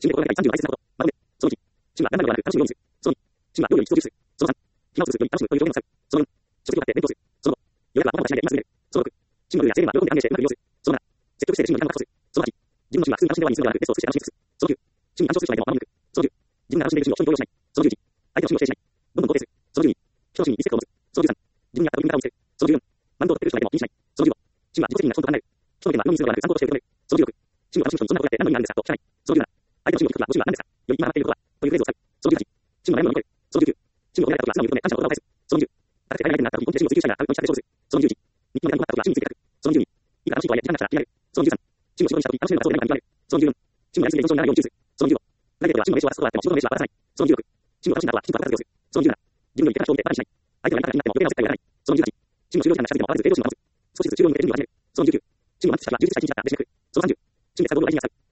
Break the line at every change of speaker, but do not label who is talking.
チームで心がけたい37倍数なほど。まとめ。その1。チームは何なのではなく楽しむようにする。その2。チームは量より質を重視する。その3。機能数より楽しむという表現を使う。その4。職業があって勉強する。その5。予約は他の会社で今すぐ寝る。その6。チームのルールや制限は喜んで歓迎してうまく利用する。その7。積極姿勢でチームの仲間を確保する。その8。自分のチームは普通に楽しんで終わりにするのではなくベストを尽くして楽しみ尽くす。その9。チームに干渉する人がいても守り抜く。その10。自分が楽しんでいるチームを人に強要しない。その11。相手のチームを否定しない。どんどん肯定する。その12。人のチームにリスペクトを持つ。その13。自分に合った取り組み方を見せる。その14。マウントを取ってくる人がいても気にしない。その15。チームは自己責任が基本と考える。人の意見は世論にするのではなく参考として受け止める。その16。チームを楽しむ人にどんなことをやって何の意味があるんですかと聞かない。その17。相手のチームを聞くことはごチームは何ですかより今上がっていることはというフレーズを使う。その18。チームの悩みを乗り越える。その19。チームを褒められたことは素直に認め感謝の言葉を返す。その20。高くて誰が相手になった時に本気でチームを追求したいならあるとにしたで勝負する。その21。日本の何かがチームについて書く。その22。いくら楽しいとはいえ時間がしたら気になる。その23。チームを仕事にした時楽しめるのかそうでないか見極める。その24。チームのやりすぎで依存症にならないように注意する。その25。プライベートではチームの名刺を渡すことがあっても仕事の名刺は渡さない。その26。チームを楽しんだ後はきちんと後片付けをする。その27。自分の言った人を見てバカにしない。相手のやり方が気になっても余計なおせっかいをやらない。その28。チームの就業時間が近づいても慌てず営業時間を守る。少しずつ就業に向けて準備を始める。その29。チームの満ちた人は充実した一日だったら飯に食う。その30。チームで作動の大事になさる。